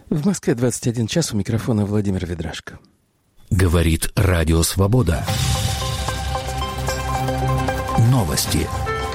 В Москве 21 час, у микрофона Владимир Ведрашко. Говорит Радио Свобода. Новости.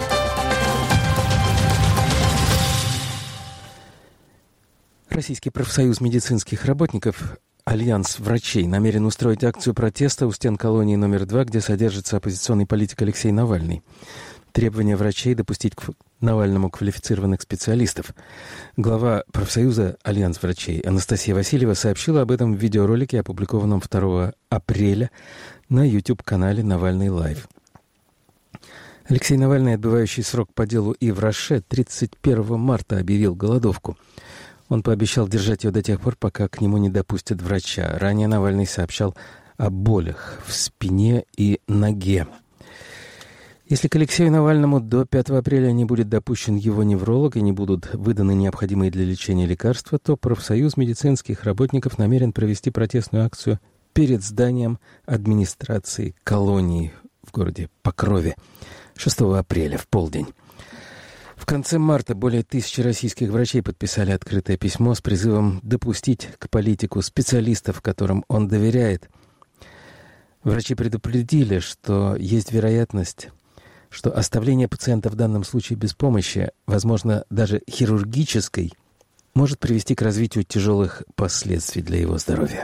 Российский профсоюз медицинских работников «Альянс врачей» намерен устроить акцию протеста у стен колонии номер 2, где содержится оппозиционный политик Алексей Навальный. Требование врачей допустить к Навальному квалифицированных специалистов. Глава профсоюза «Альянс врачей» Анастасия Васильева сообщила об этом в видеоролике, опубликованном 2 апреля на YouTube-канале «Навальный Лайв». Алексей Навальный, отбывающий срок по делу и в Роше, 31 марта объявил голодовку. Он пообещал держать ее до тех пор, пока к нему не допустят врача. Ранее Навальный сообщал о болях в спине и ноге. Если к Алексею Навальному до 5 апреля не будет допущен его невролог и не будут выданы необходимые для лечения лекарства, то профсоюз медицинских работников намерен провести протестную акцию перед зданием администрации колонии в городе Покрове 6 апреля в полдень. В конце марта более 1000 российских врачей подписали открытое письмо с призывом допустить к политику специалистов, которым он доверяет. Врачи предупредили, что есть вероятность, что оставление пациента в данном случае без помощи, возможно, даже хирургической, может привести к развитию тяжелых последствий для его здоровья.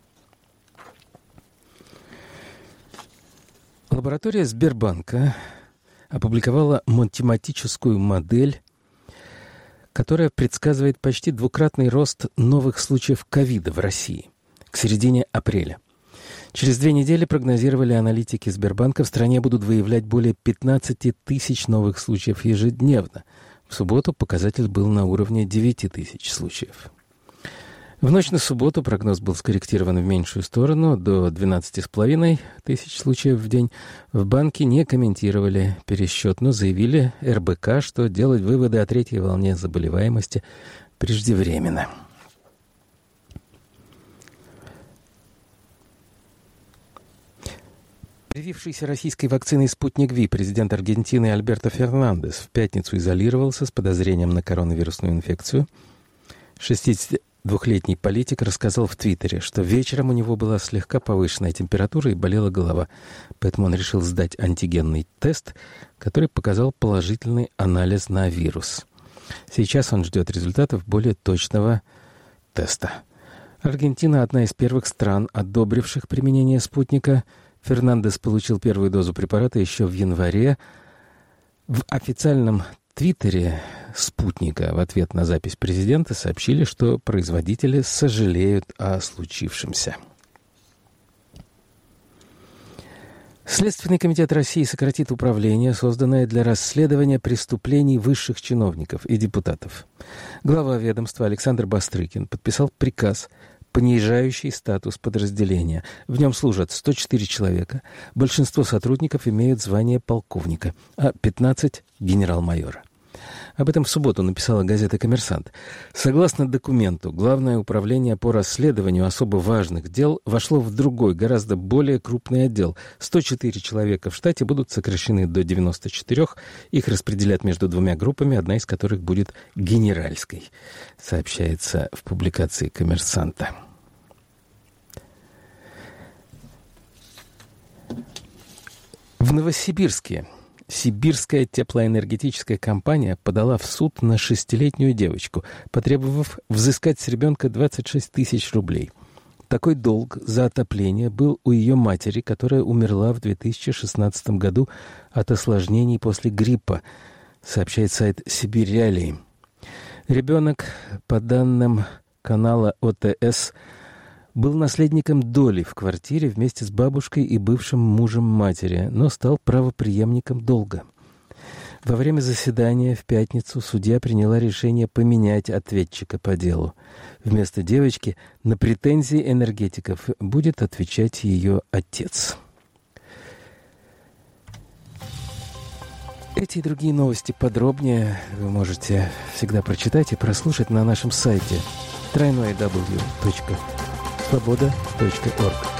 Лаборатория Сбербанка опубликовала математическую модель, которая предсказывает почти двукратный рост новых случаев ковида в России к середине апреля. Через 2 недели, прогнозировали аналитики Сбербанка, в стране будут выявлять более 15 тысяч новых случаев ежедневно. В субботу показатель был на уровне 9 тысяч случаев. В ночь на субботу прогноз был скорректирован в меньшую сторону, до 12,5 тысяч случаев в день. В банке не комментировали пересчет, но заявили РБК, что делать выводы о 3-й волне заболеваемости преждевременно. Привившийся российской вакциной «Спутник Ви» президент Аргентины Альберто Фернандес в пятницу изолировался с подозрением на коронавирусную инфекцию. 62-летний политик рассказал в Твиттере, что вечером у него была слегка повышенная температура и болела голова, поэтому он решил сдать антигенный тест, который показал положительный анализ на вирус. Сейчас он ждет результатов более точного теста. Аргентина – одна из первых стран, одобривших применение «Спутника». Фернандес получил первую дозу препарата еще в январе. В официальном твиттере «Спутника» в ответ на запись президента сообщили, что производители сожалеют о случившемся. Следственный комитет России сократит управление, созданное для расследования преступлений высших чиновников и депутатов. Глава ведомства Александр Бастрыкин подписал приказ, понижающий статус подразделения. В нем служат 104 человека. Большинство сотрудников имеют звание полковника, а 15 — генерал-майора. Об этом в субботу написала газета «Коммерсант». Согласно документу, Главное управление по расследованию особо важных дел вошло в другой, гораздо более крупный отдел. 104 человека в штате будут сокращены до 94. Их распределят между 2 группами, одна из которых будет генеральской, сообщается в публикации «Коммерсанта». В Новосибирске Сибирская теплоэнергетическая компания подала в суд на 6-летнюю девочку, потребовав взыскать с ребенка 26 тысяч рублей. Такой долг за отопление был у ее матери, которая умерла в 2016 году от осложнений после гриппа, сообщает сайт «Сибирь Реалии». Ребенок, по данным канала ОТС, был наследником доли в квартире вместе с бабушкой и бывшим мужем матери, но стал правопреемником долга. Во время заседания в пятницу судья приняла решение поменять ответчика по делу. Вместо девочки на претензии энергетиков будет отвечать ее отец. Эти и другие новости подробнее вы можете всегда прочитать и прослушать на нашем сайте www.svoboda.org.